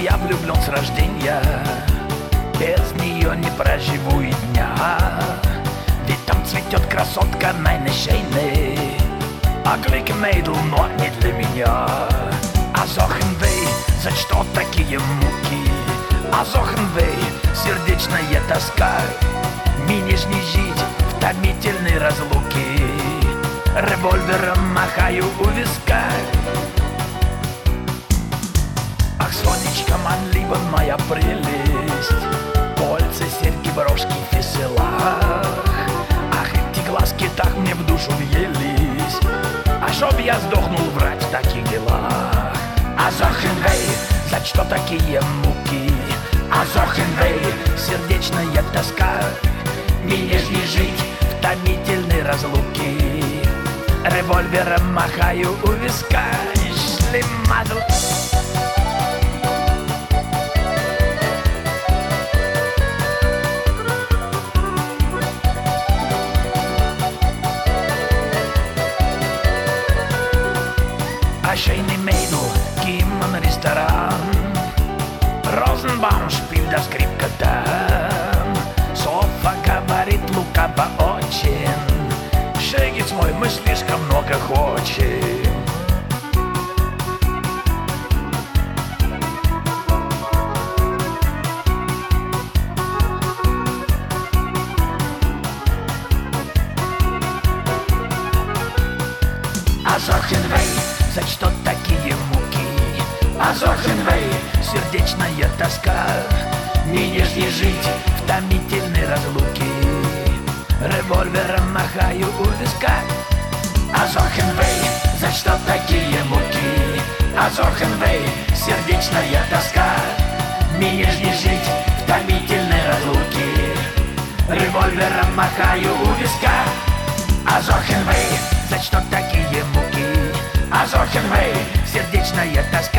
я влюблен с рождения, без нее не проживу и дня. Ведь там цветет красотка найнешейный, а глик мейдл, но не для меня. Азохенвей, за что такие муки? Азохенвей, сердечная тоска, мне ж не жить в томительной разлуке. Револьвером махаю у виска. Ах, сонечка, манлива моя прелесть, кольца, серьги, брошки в веселах. Ах, эти глазки так мне в душу въелись, а чтоб я сдохнул врать в таких делах. Азохенвей, за что такие муки? Азохенвей, сердечная тоска, мне ж не жить в томительной разлуке. Револьвером махаю у виска. Шлемазл. Шейный Мейдл, Кимман, ресторан, Розенбаум, шпиль да скрипка там. Софа говорит лукаво очень, Шегец мой, мы слишком много хочем. Азохенвей, за что такие муки? Азохенвей, сердечная тоска, мне ж не жить в томительной разлуке. Револьвером махаю у виска. Азохенвей, за что такие муки? Азохенвей, сердечная тоска, мне ж не жить в томительной разлуке. Револьвером махаю у виска. Азохенвей, за что такие муки? Азохенвей, сердечная тоска.